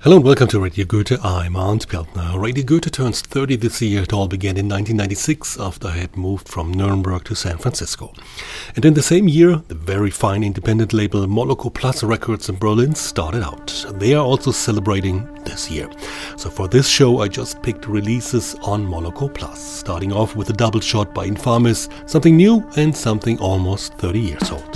Hello and welcome to Radio Goethe. I'm Arndt Peltner. Radio Goethe turns 30 this year. It all began in 1996 after I had moved from Nuremberg to San Francisco. And in the same year, the very fine independent label Moloko Plus Records in Berlin started out. They are also celebrating this year. So for this show, I just picked releases on Moloko Plus, starting off with a double shot by Infamis, something new and something almost 30 years old.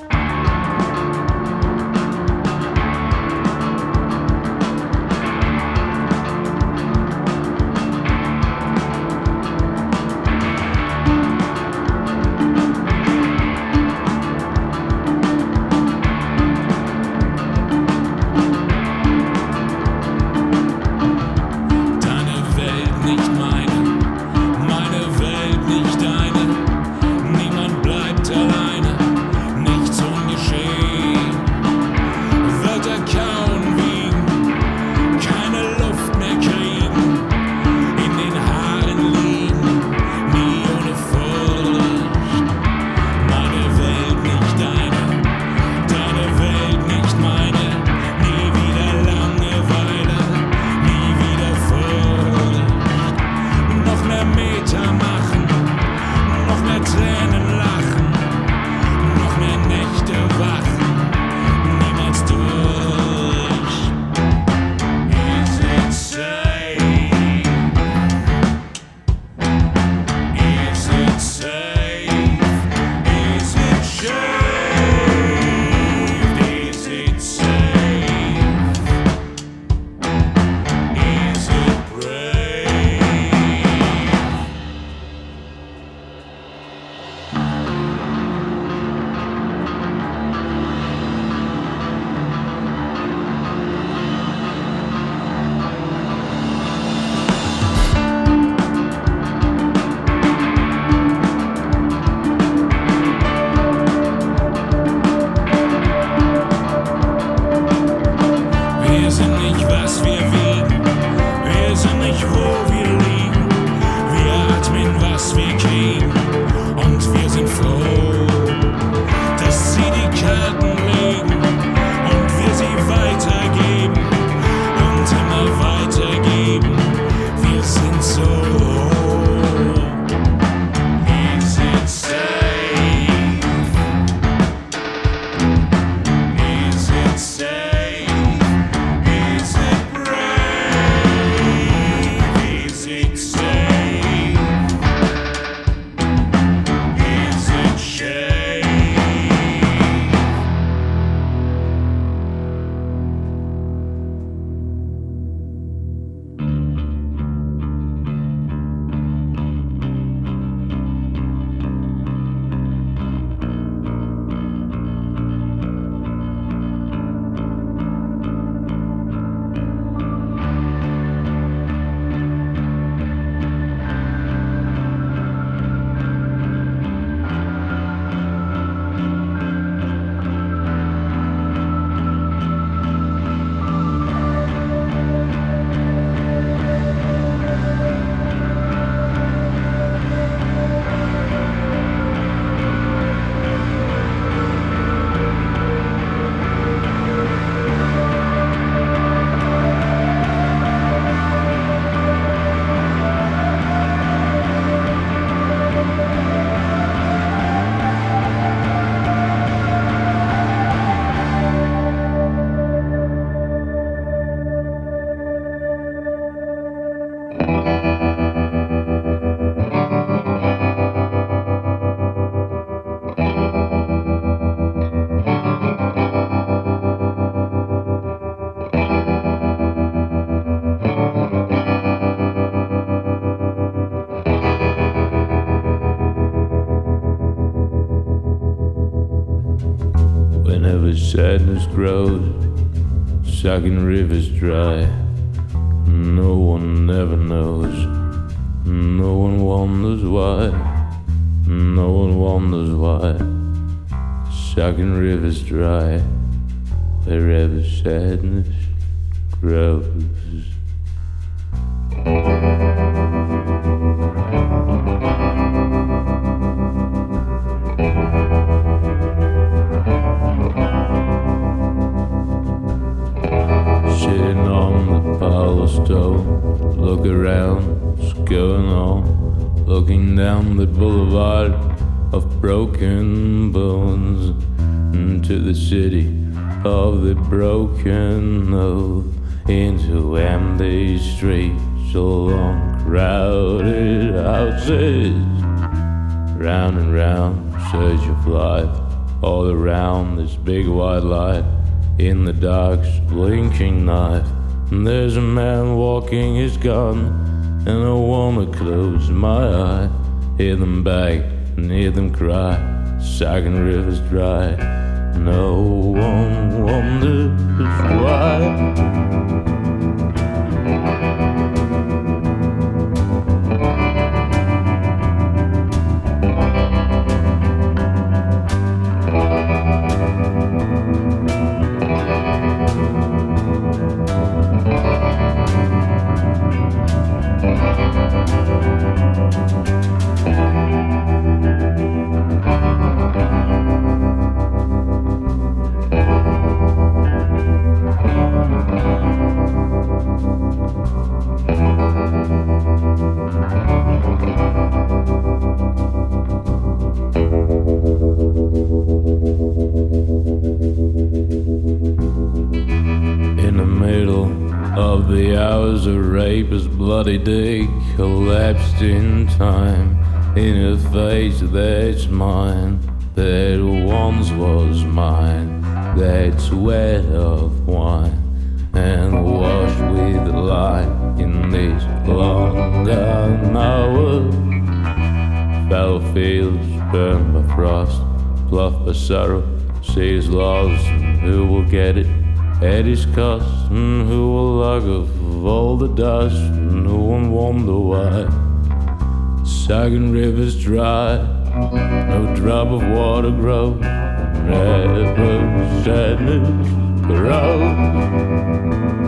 Sadness grows, sucking rivers dry. No one ever knows, no one wonders why. No one wonders why. Sucking rivers dry, wherever sadness grows. Sitting on don't look around, what's going on? Looking down the boulevard of broken bones into the city of the broken oath, into empty streets along crowded houses, round and round, search of life, all around this big white light, in the dark's blinking knife. And there's a man walking his gun, and I wanna close my eye, hear them beg and hear them cry, Saginaw River's dry, no one wonders why. Bloody dick collapsed in time, in a face that's mine, that once was mine, that sweat of wine, and washed with the light in this long gone hour. Fallow fields burned by frost, bluffed by sorrow, seas lost, and who will get it at his cost, and who will lug of all the dust, and who won't wonder why Saginaw River's dry, no drop of water grows, never sadness grows.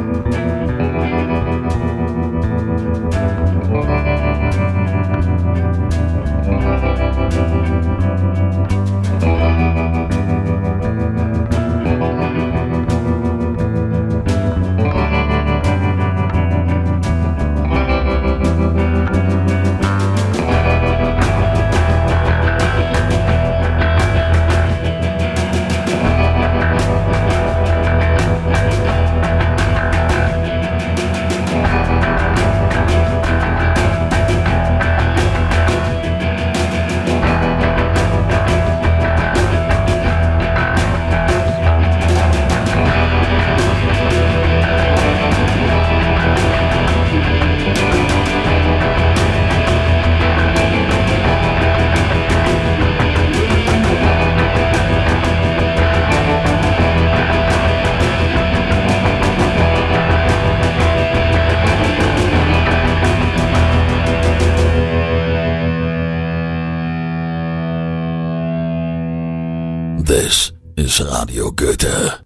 This is Radio Goethe.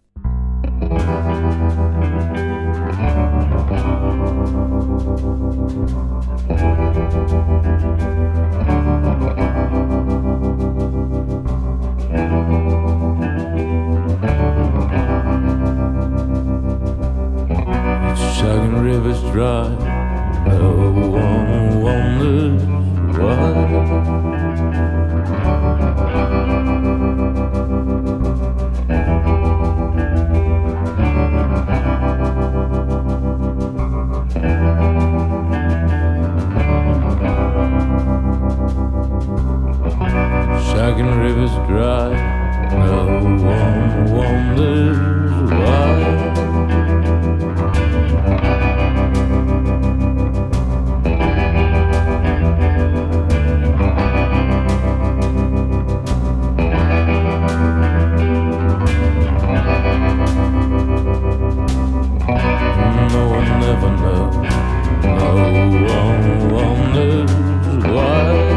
Saginaw River's dry, no one wonders why. Saginaw River's dry, no one wonders why. No one ever knows, no one wonders why.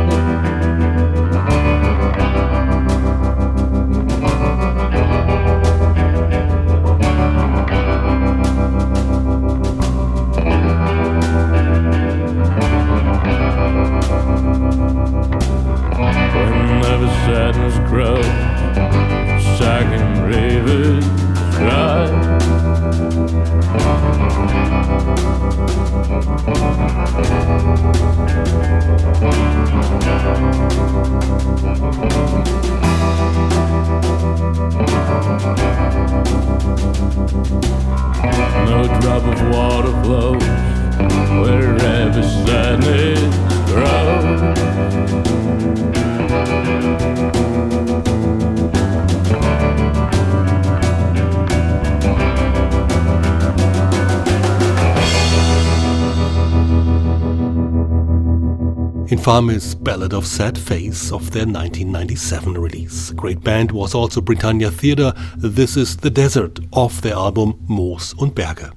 Whenever sadness grows, Saginaw River's dry. water flows wherever sadness grows. Infamous Ballad of Sad Face of their 1997 release. A great band was also Britannia Theatre. This is The Desert off their album Moos und Berge.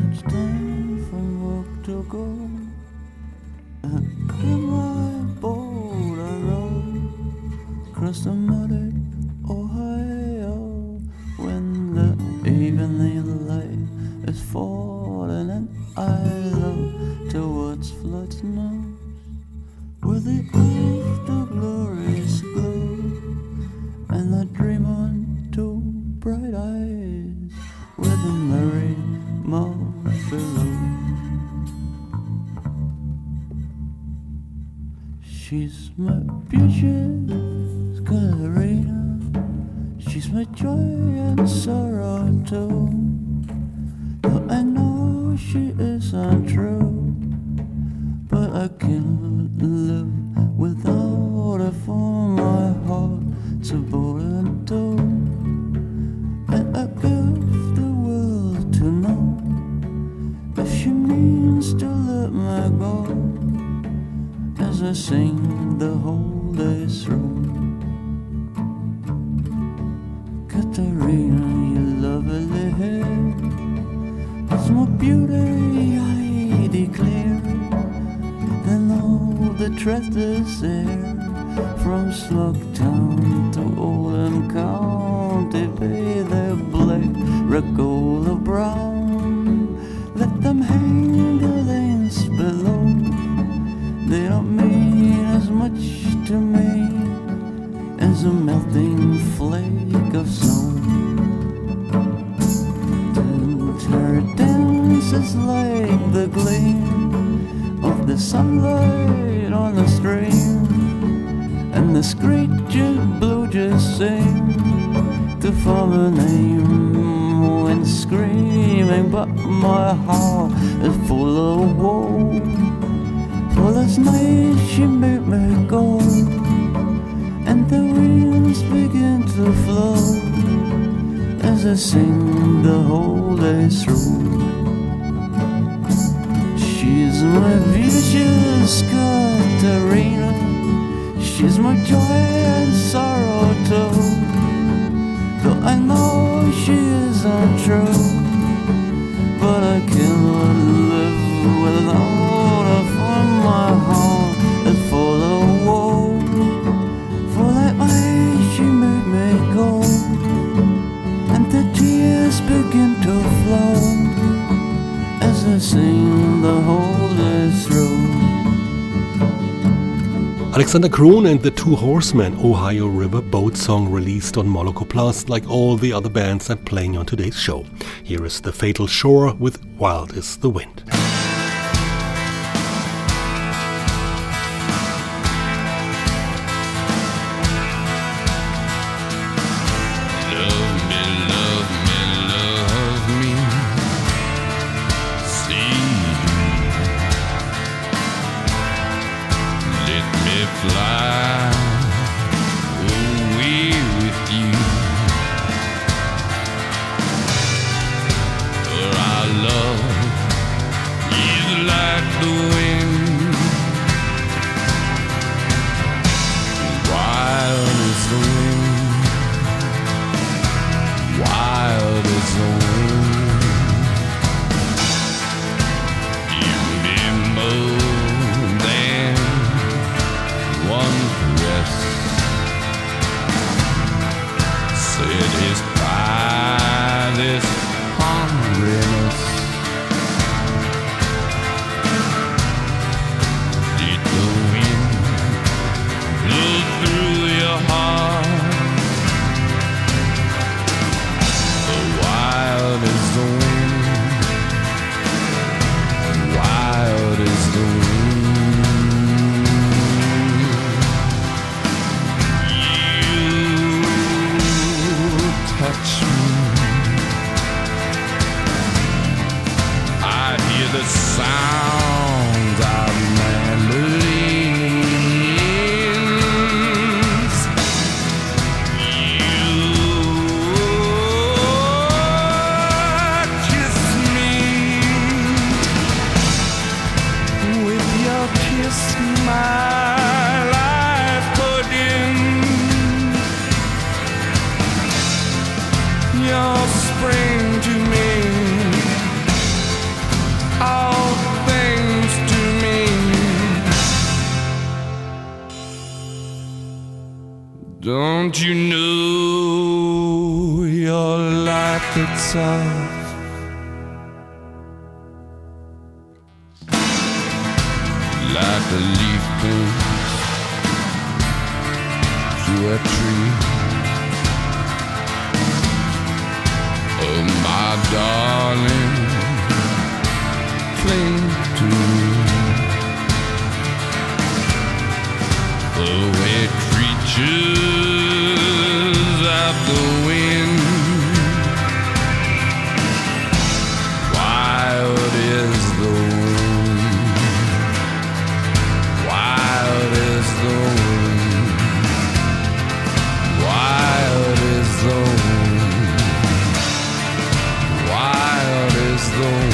it's time for work to go. And in my boat I row across the muddy Ohio. When the evening light is falling and I look towards Flood's nose, where the afterglories glow, and I dream on two bright eyes with the merry mouth below. She's my beauteous Caterina, she's my joy and sorrow too. Though I know she is untrue, but I can't live without her, for my heart's a burden too. And I give the world to know if she means to let me go, as I sing the whole day through. Caterina, you lovely hair, it's more beauty I declare than all the treasures there, from Slugtown to Oldham County Bay. They're black, red, gold or brown, let them hang the lanes below. They don't mean as much to me as a melting flake of snow. Her dance is like the gleam of the sunlight on the stream, and the screeching blue just sing to form a name when screaming. But my heart is full of woe, for last night she made me go, and the winds begin to flow as I sing the whole day through. She's my vicious Caterina, she's my joy and sorrow too. Though I know she is untrue, but I cannot live without her, for my heart is full of woe. For that way she made me go, and the tears begin to flow as I sing the whole day through. Alexander Krohn and the Two Horsemen, Ohio River Boat Song, released on Moloko Plus, like all the other bands I'm playing on today's show. Here is The Fatal Shore with Wild is the Wind. Don't you know your life itself? Like a leaf pulls through a tree. Oh, my darling, cling to me. Away creatures of the wind, wild is the wind, wild is the wind, wild is the wind, wild is the wind.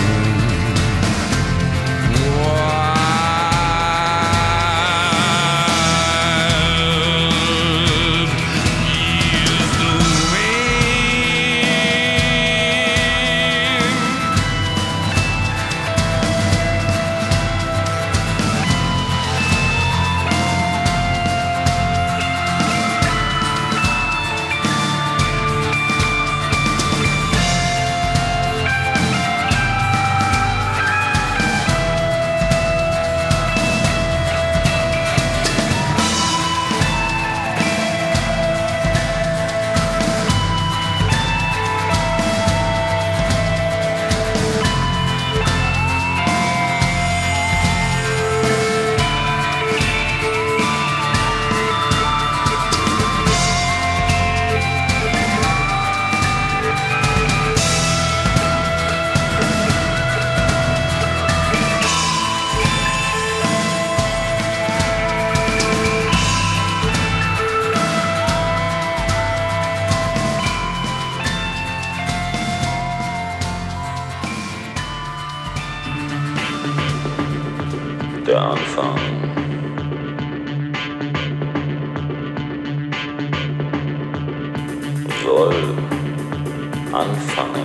Der Anfang. Soll anfangen.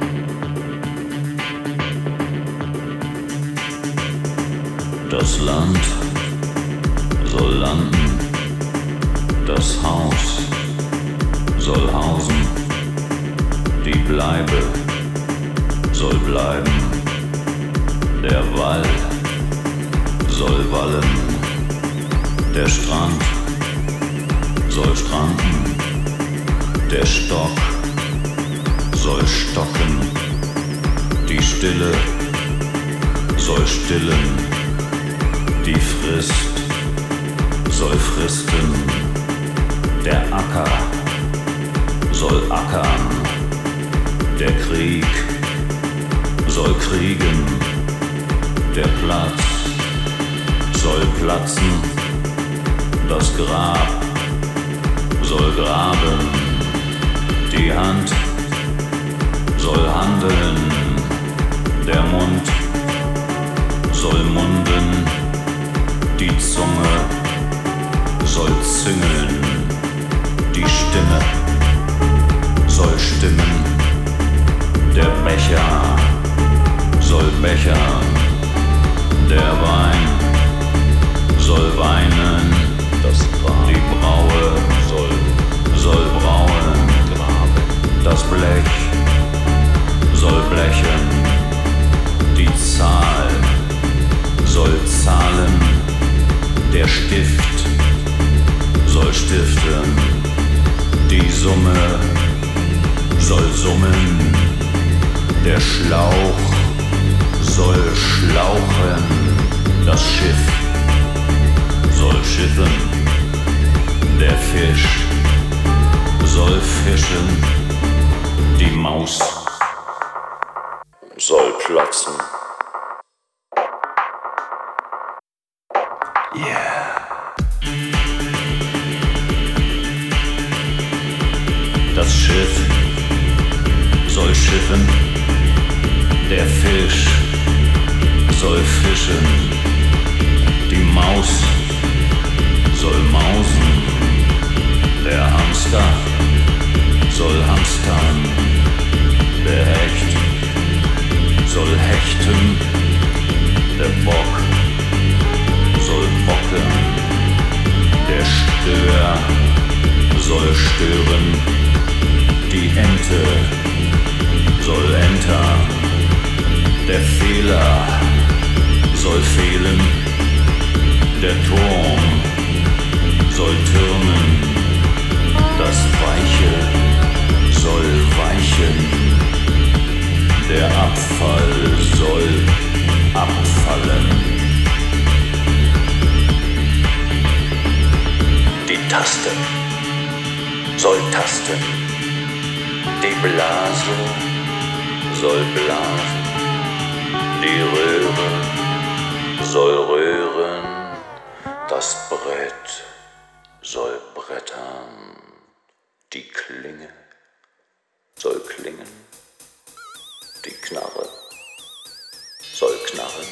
Das Land soll landen. Das Haus soll hausen. Die Bleibe soll bleiben. Der Wald soll wallen, der Strand soll stranden, der Stock soll stocken, die Stille soll stillen, die Frist soll fristen, der Acker soll ackern, der Krieg soll kriegen, der Platz soll platzen, das Grab soll graben, die Hand soll handeln, der Mund soll munden, die Zunge soll züngeln, die Stimme soll stimmen, der Becher soll bechern, der Wein soll weinen, die Braue soll brauen, das Blech soll blechen, die Zahl soll zahlen, der Stift soll stiften, die Summe soll summen, der Schlauch soll schlauchen, das Schiff soll schiffen, der Fisch soll fischen, die Maus soll platzen. Yeah. Das Schiff soll schiffen, der Fisch soll fischen, die Maus soll mausen, der Hamster soll hamstern, der Hecht soll hechten, der Bock soll bocken, der Stör soll stören, die Ente soll entern, der Fehler soll fehlen, der Turm soll türmen, das Weiche soll weichen, der Abfall soll abfallen. Die Taste soll tasten, die Blase soll blasen, die Röhre soll rühren, das Brett soll brettern, die Klinge soll klingen, die Knarre soll knarren.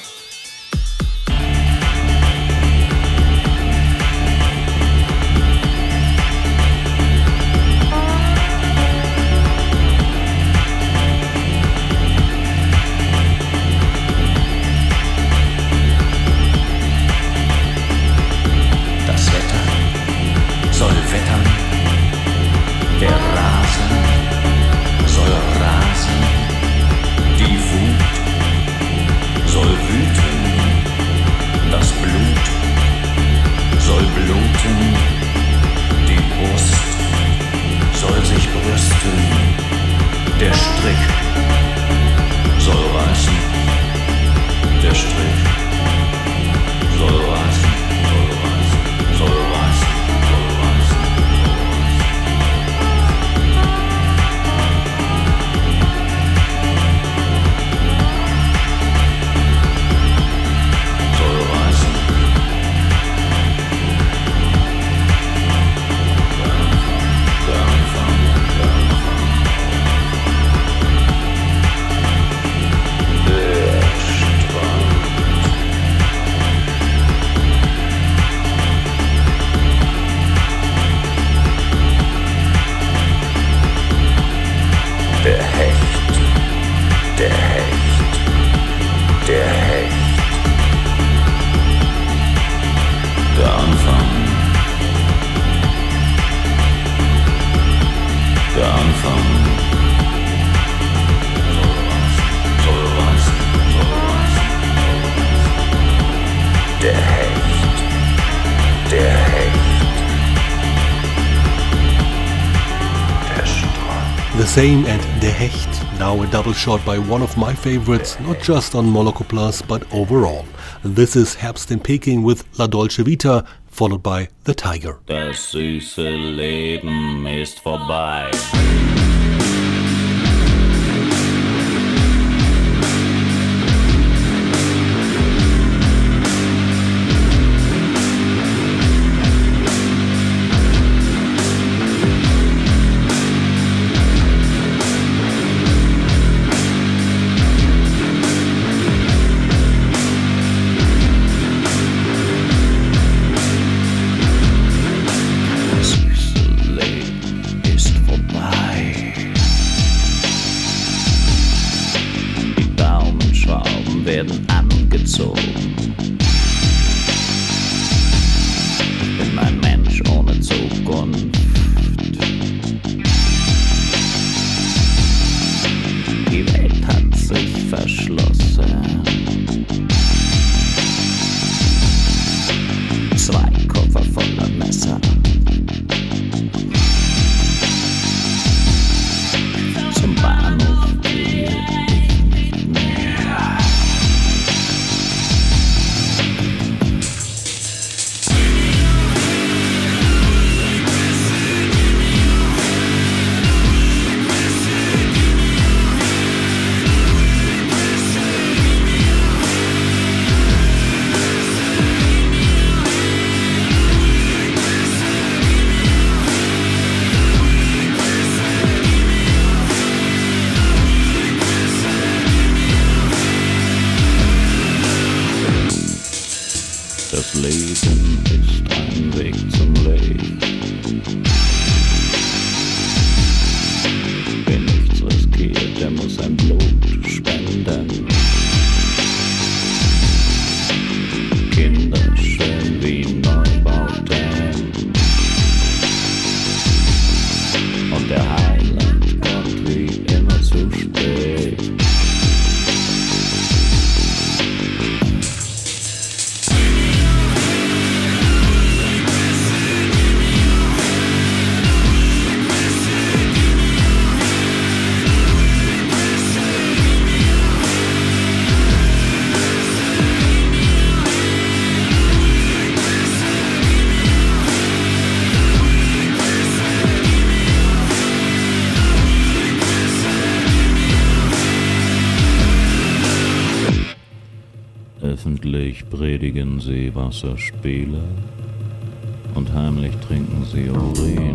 Der Rasen soll rasen, die Wut soll wüten, das Blut soll bluten, die Brust soll sich brüsten, der Strick soll reißen, der Strick soll reißen, soll reißen, soll reißen. The Same and Der Hecht, now a double shot by one of my favorites, not just on Moloko Plus, but overall. This is Herbst in Peking with La Dolce Vita, followed by The Tiger. Das süße Leben ist vorbei. Werden angezogen. Ich bin ein Mensch ohne Zukunft. Die Welt hat sich verschlossen. 2 Koffer voller Messer. Zum Bahnhof gehe ich nicht mehr. Das Leben ist ein Weg zum Leben. Wer nichts riskiert, der muss sein Blut spenden. Kinder schön wie Neubauten. Öffentlich predigen sie Wasserspiele und heimlich trinken sie Urin.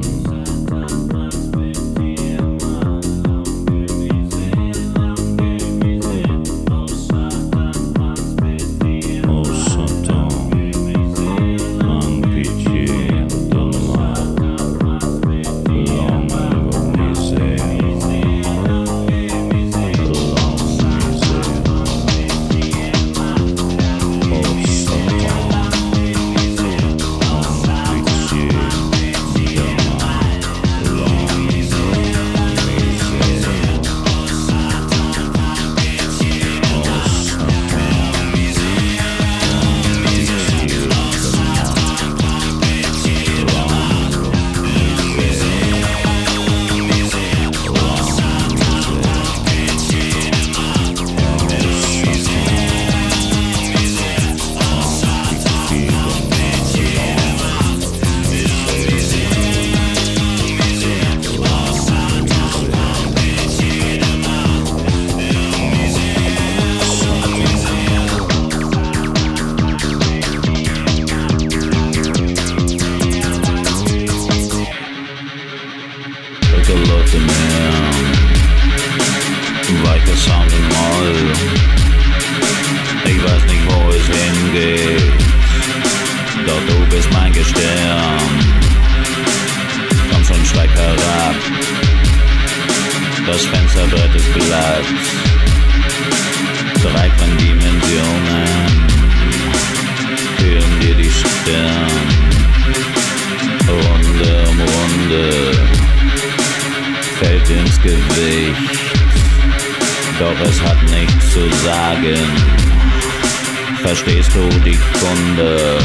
Verstehst du die Kunde?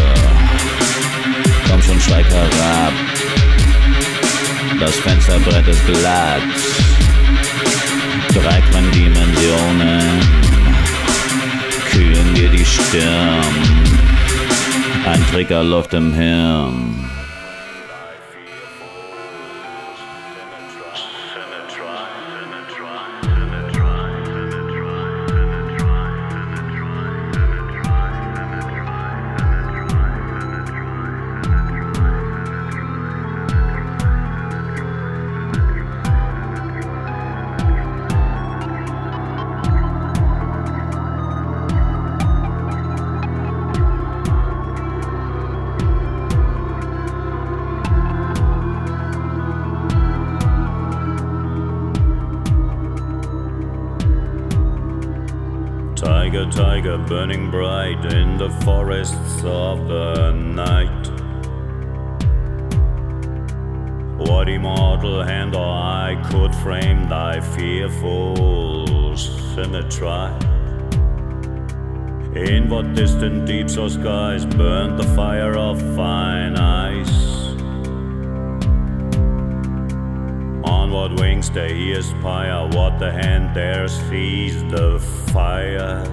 Komm schon, steig herab. Das Fensterbrett ist glatt. 3 Dimensionen kühlen dir die Stirn. Ein Trigger läuft im Hirn. Tiger, tiger, burning bright in the forests of the night. What immortal hand or eye could frame thy fearful symmetry? In what distant deeps or skies burned the fire of fine ice? On what wings they he aspire, what the hand dares seize the fire?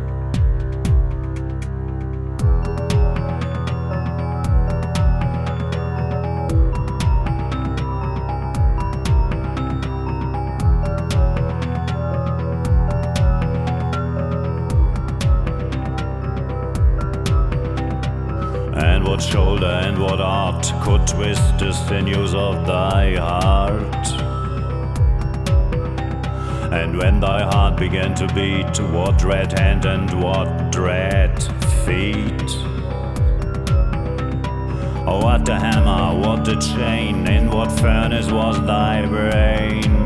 And what shoulder and what art could twist the sinews of thy heart? And when thy heart began to beat, what dread hand and what dread feet? Oh, what the hammer, what the chain, in what furnace was thy brain?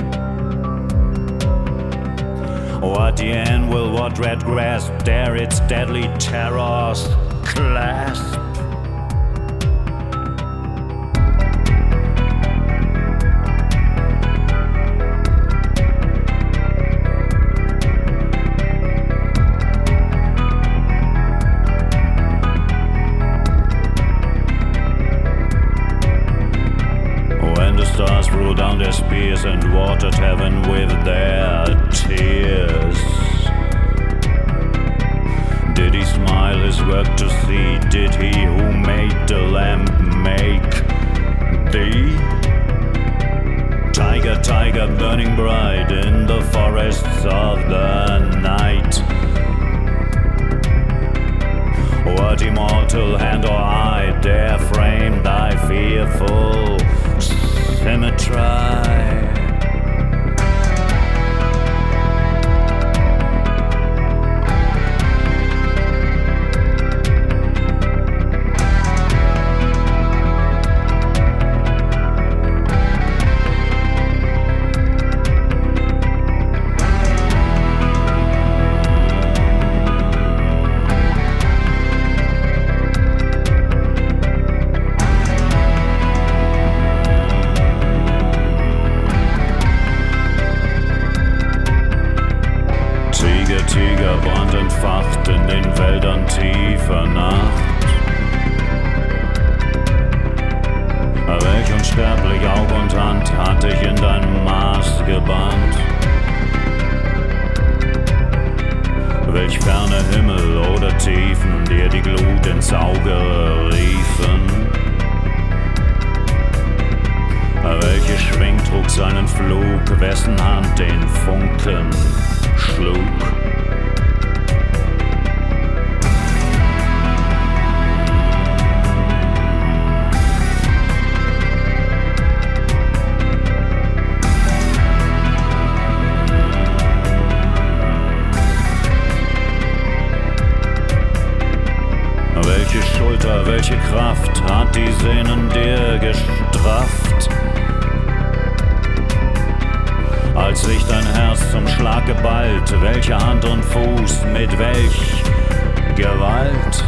What the anvil, what red grasp, dare its deadly terrors clasp? Stars threw down their spears and watered heaven with their tears. Did he smile his work to see? Did he who made the lamp make thee? Tiger, tiger, burning bright in the forests of the night. mortal hand or eye dare frame thy fearful symmetry. Tigerbrand entfacht in den Wäldern tiefer Nacht. Welch unsterblich Aug und Hand hat dich in dein Maß gebannt? Welch ferne Himmel oder Tiefen dir die Glut ins Auge riefen? Welche Schwing trug seinen Flug, wessen Hand den Funken schlug? Welche Schulter, welche Kraft hat die Sehnen dir gestrafft? Als sich dein Herz zum Schlag geballt, welche Hand und Fuß, mit welch Gewalt?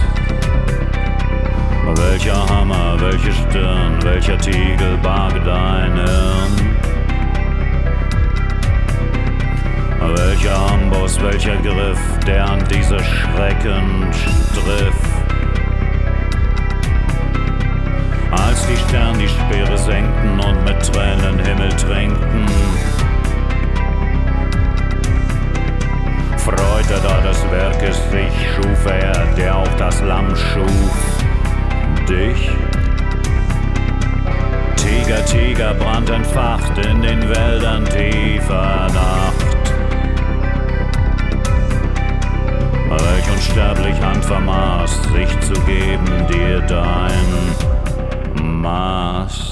Welcher Hammer, welche Stirn, welcher Tiegel barg dein Hirn? Welcher Amboss, welcher Griff, der an diese Schrecken striff? Als die Sterne die Speere senkten und mit Tränen Himmel tränkten, freute da des Werkes sich, schuf er, der auch das Lamm schuf, dich. Tiger, Tigerbrand entfacht in den Wäldern tiefer Nacht. Welch unsterblich Hand vermaß, sich zu geben dir dein Maß.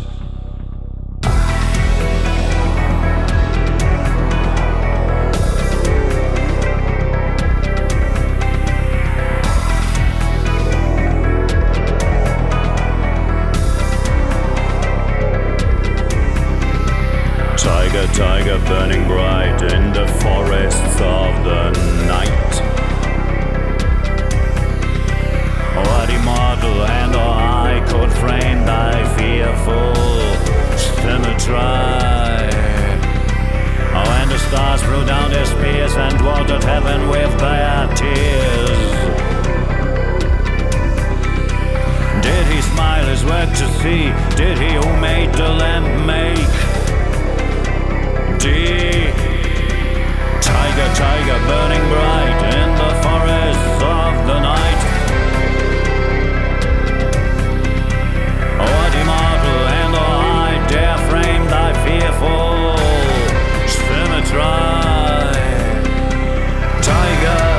Tiger, tiger, burning bright in the forests of the night. What immortal hand or eye could frame thy fearful symmetry? Oh, and the stars threw down their spears and watered heaven with their tears. Did he smile his work to see? Did he who made the lamp make? Tiger, tiger, burning bright in the forests of the night. What immortal hand or eye dare frame thy fearful symmetry? Tiger.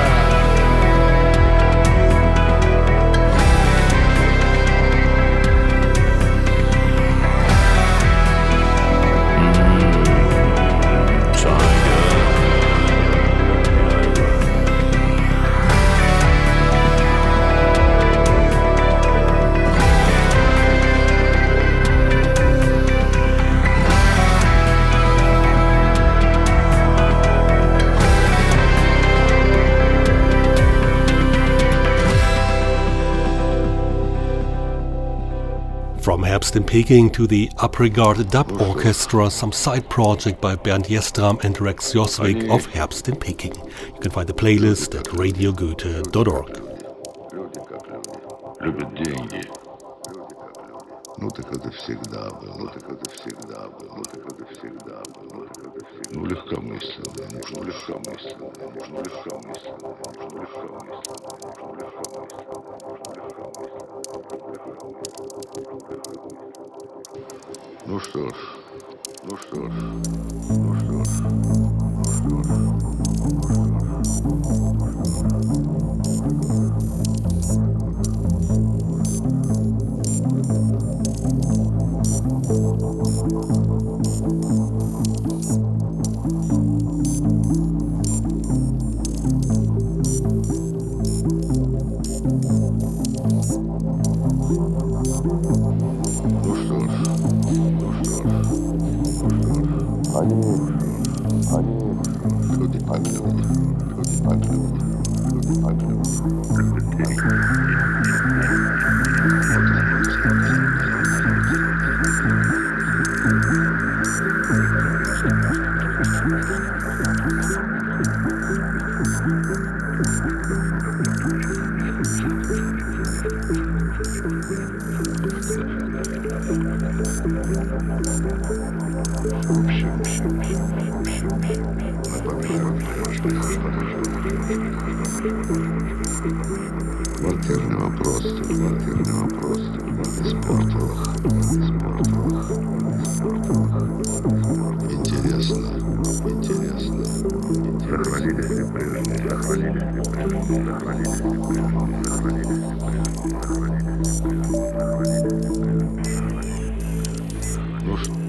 From Herbst in Peking to the Upregard Dub Orchestra, some side project by Bernd Jestram and Rex Josvik of Herbst in Peking. You can find the playlist at radiogoethe.org. Любят деньги. Ну так это всегда было. Ну так это всегда было. Ну так это всегда было. Ну легкомысленно. Ну легкомысленно. Ну легкомысленно. Ну легкомысленно. Ну что ж. Ну что ж. Ну что ж. Ну что ж. Квартирный вопрос, спортовых. Интересно. Сохранились ли прежние. Ну что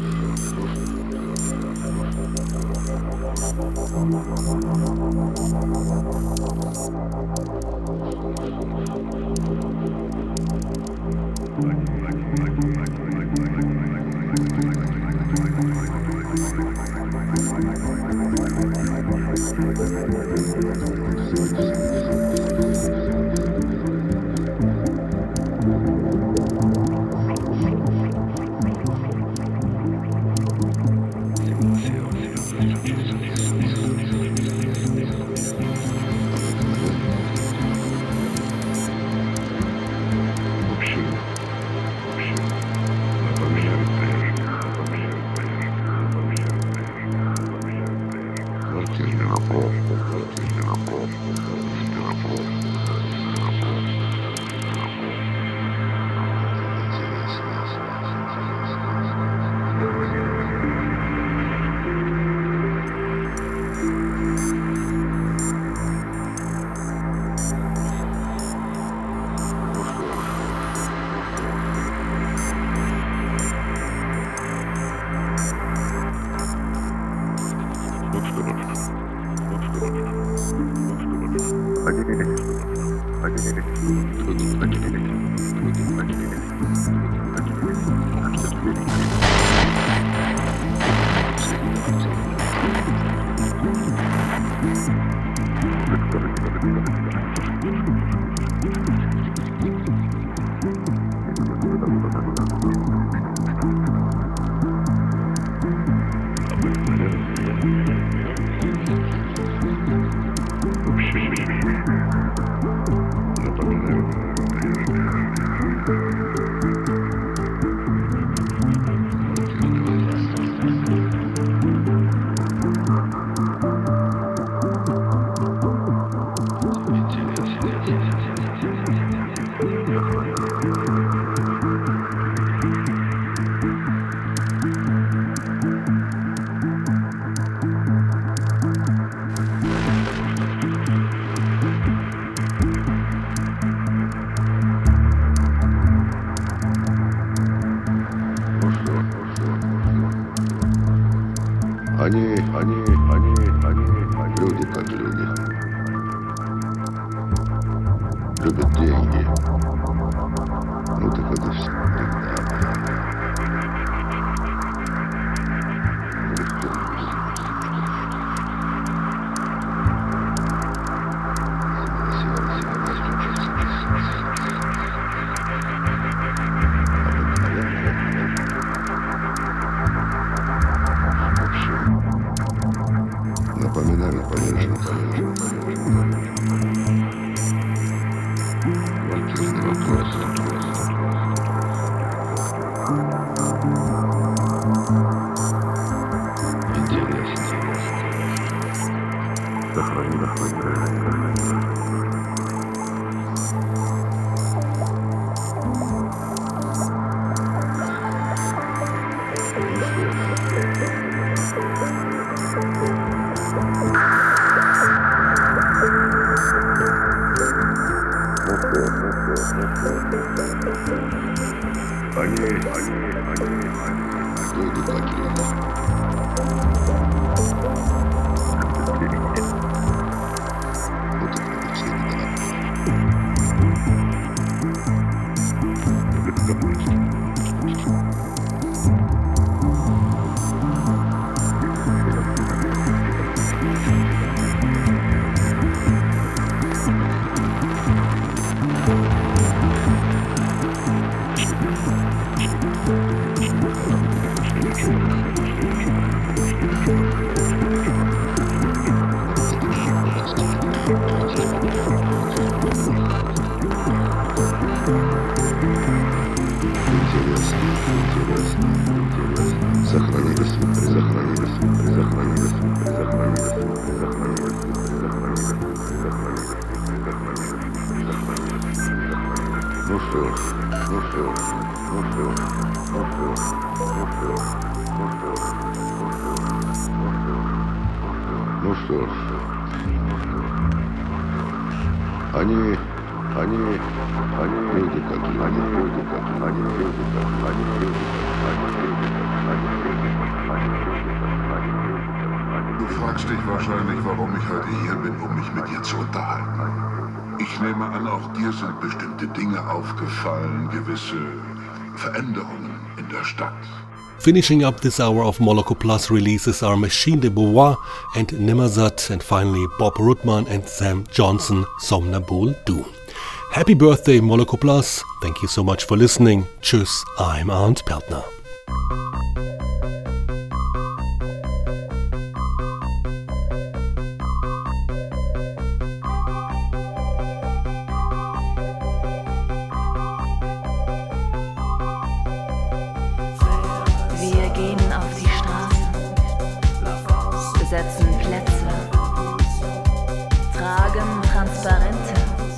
Они люди как люди. Любят деньги. Ну так это всегда. Напоминали полежно. Квартирный вопрос. Интересно. Они люди как люди. Ну так это всегда. Ну что ж, они люди как Du fragst dich wahrscheinlich, warum ich heute hier bin, um mich mit dir zu unterhalten. Ich nehme an, auch dir sind bestimmte Dinge aufgefallen, gewisse Veränderungen in der Stadt. Finishing up this hour of Moloko Plus releases are Machine de Beauvoir and Nimazat, and finally Bob Rutman and Sam Johnson, Somnambule Du. Happy birthday, Moloko Plus. Thank you so much for listening. Tschüss, I'm Arndt Peltner. Wir gehen auf die Straßen, besetzen Plätze, tragen Transparente.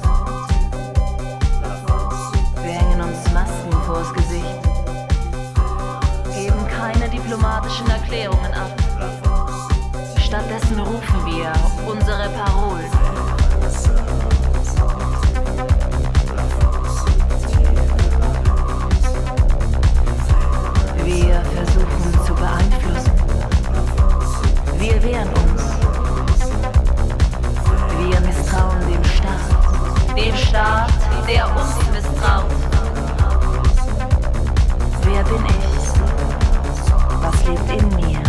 Wir hängen uns Masken vors Gesicht, geben keine diplomatischen Erklärungen ab. Stattdessen rufen wir unsere Parolen. Wir versuchen zu beeinflussen. Wir wehren uns. Wir misstrauen dem Staat, der uns misstraut. Wer bin ich? Was lebt in mir?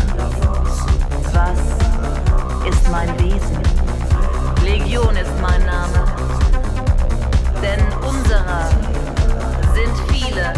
Was ist mein Wesen? Legion ist mein Name. Denn unserer sind viele.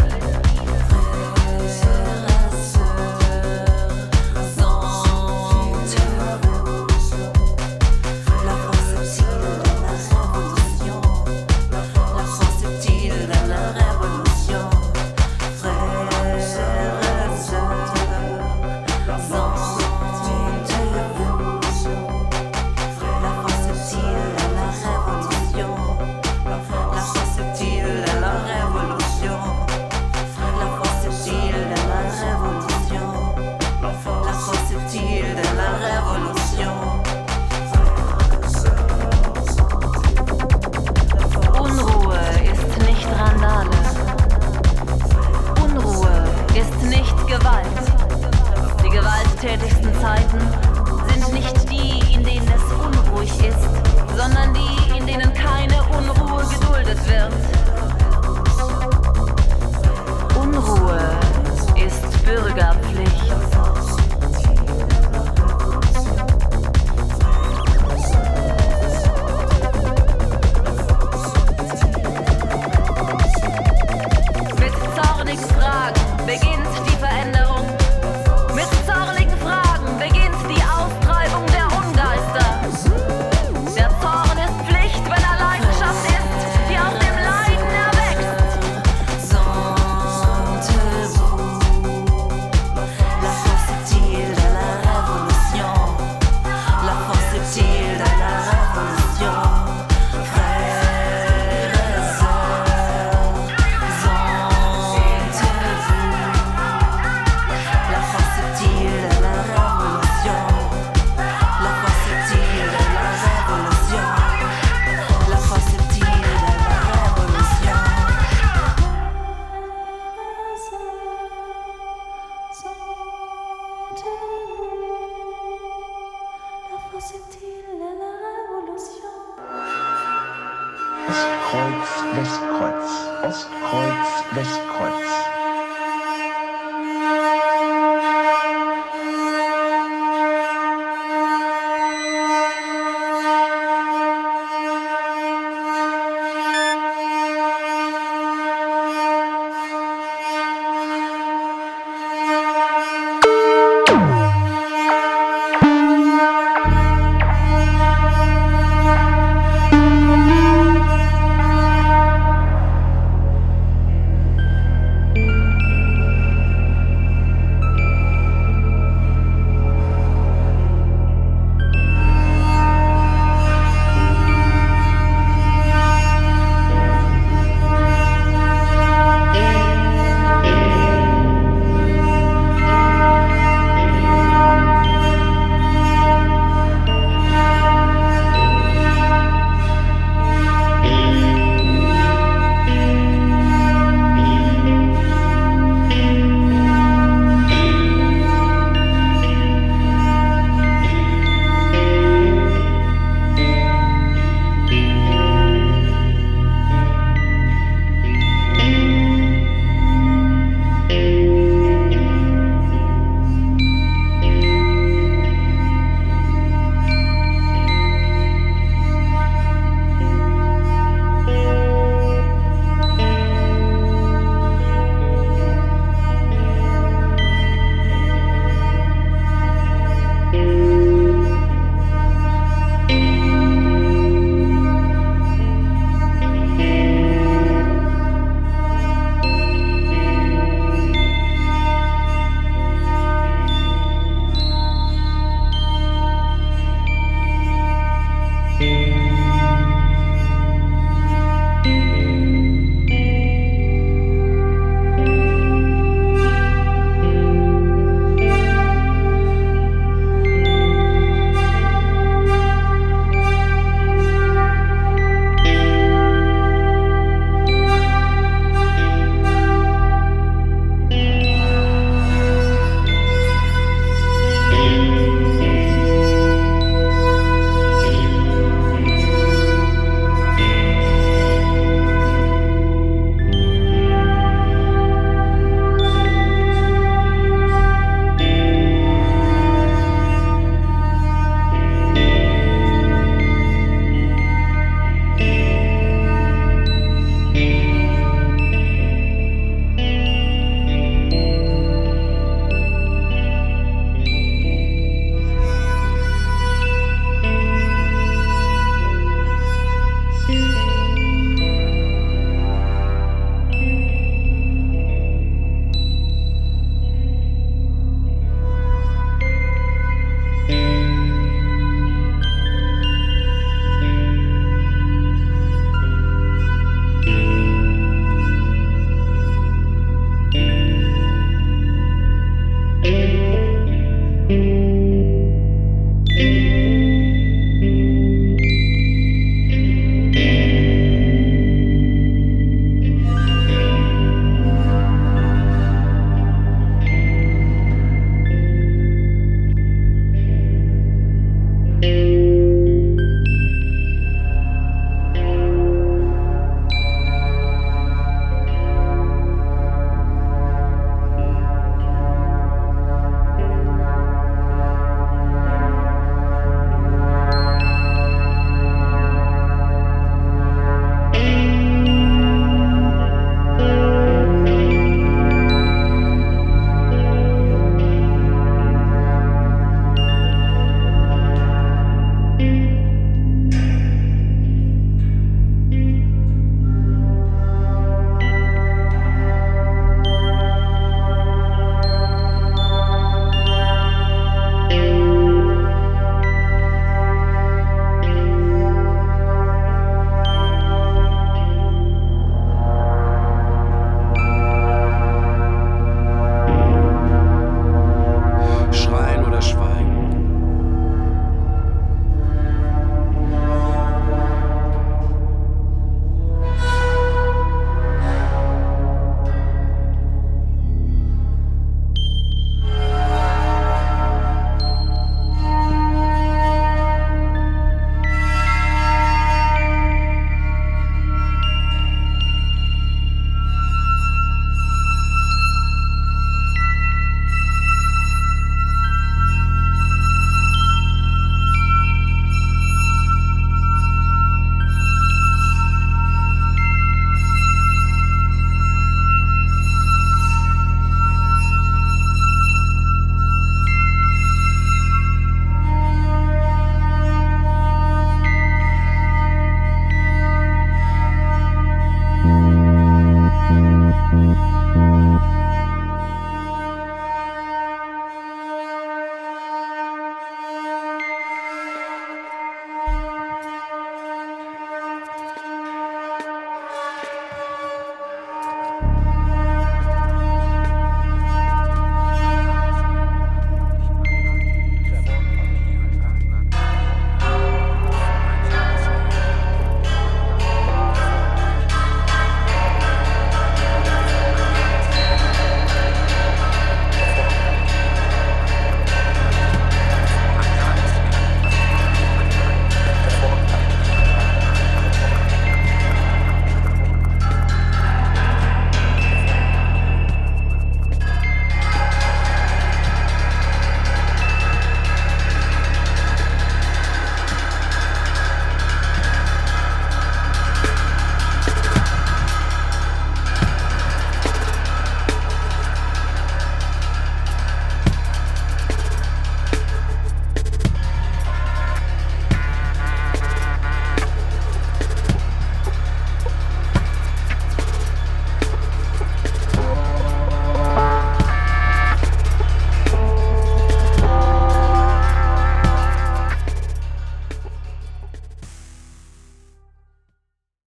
Ostkreuz, Westkreuz, Ostkreuz, Westkreuz.